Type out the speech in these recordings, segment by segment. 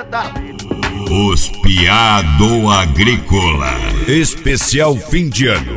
Os Piado Agrícola. Especial fim de ano.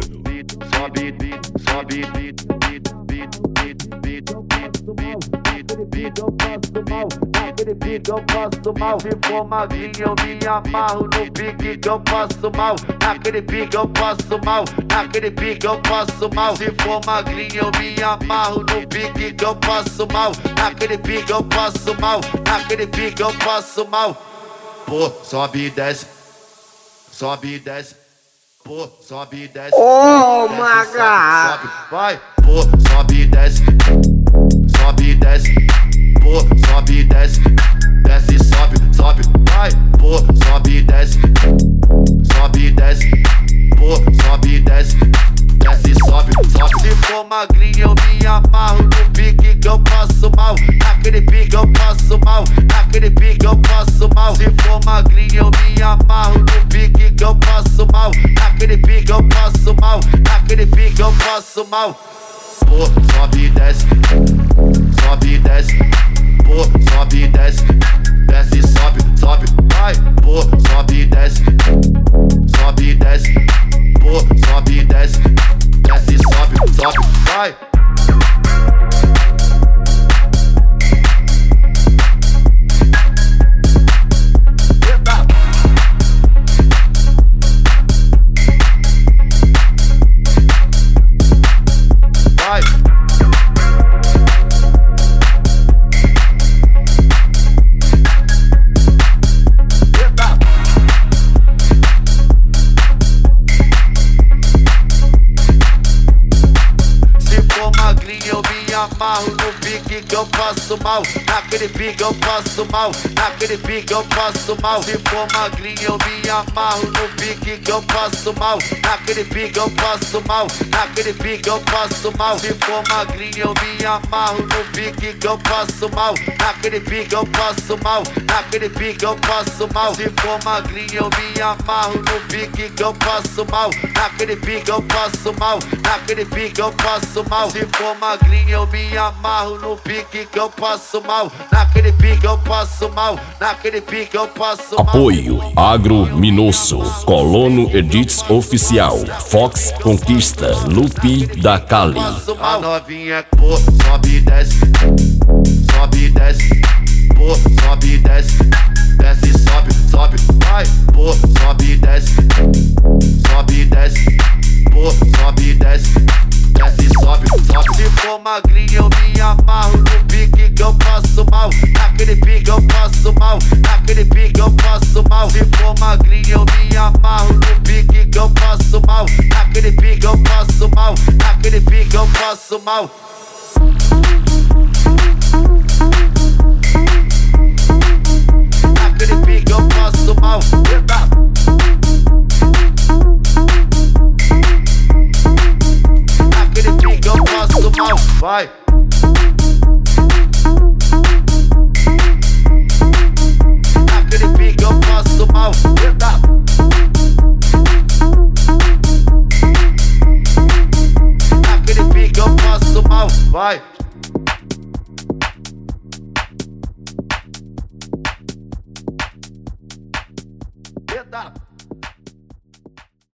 Naquele pique eu passo mal. Se for magrinho eu me amarro no pique que eu passo mal. Naquele pique eu passo mal. Naquele pique eu passo mal. Se for magrinho eu me amarro no pique que eu passo mal. Naquele pique eu passo mal. Naquele pique eu passo mal. Pô, sobe e desce. Sobe e desce. Pô, sobe e desce. Oh my God. Sobe, vai. Pô, sobe e desce. Sobe e desce. Pô, sobe e desce. Desce, sobe, sobe, vai. Pô, sobe e desce. Sobe e desce. Pô, sobe e desce. Desce, sobe, sobe. Se for magrinho eu me amarro no pique que eu passo mal. Naquele pique eu passo mal. Naquele pique eu passo mal. Se for magrinho eu me amarro no pique que eu passo mal. Naquele pique eu passo mal. Naquele pique eu passo mal. Pô, sobe e desce. Sobe e desce. Pô, sobe e desce. Desce, sobe, sobe, vai. Pô, sobe e desce. Sobe e desce. Pô, sobe e desce. Desce, sobe, sobe, vai. Amarro no pique que eu passo mal. Naquele pique eu passo mal. Naquele pique eu passo mal. Se for magrinho eu me amarro no pique que eu passo mal. Naquele pique eu passo mal. Naquele pique eu passo mal. Se for magrinho eu me amarro no pique que eu passo mal. Naquele pique eu passo mal. Naquele pique eu passo mal. Se for magrinho eu me amarro no pique que eu passo mal. Naquele pique eu passo mal. Naquele pique eu passo mal. Se for magrinho eu me amarro no pique que eu passo mal. Naquele pique eu passo mal. Naquele pique eu passo mal. Apoio Agro Minosso, Colono Edits Oficial, Fox Conquista, Lupi da Cali. A novinha, pô, sobe e desce. Sobe e desce. Pô, sobe e desce. Desce, sobe, sobe, vai. Pô, sobe e desce. Sobe e desce. Pô, sobe e desce. Desce, sobe, sobe. Se for magrinho eu me amarro no pique que eu passo mal. Naquele pique eu passo mal. Naquele pique eu passo mal. Se for magrinho eu me amarro no pique que eu passo mal. Naquele pique eu passo mal. Naquele pique eu passo mal. Naquele pique eu passo mal. Naquele pique eu passo mal. Vai. Naquele pique eu passo mal. Naquele pique eu passo mal. Vai. Eita.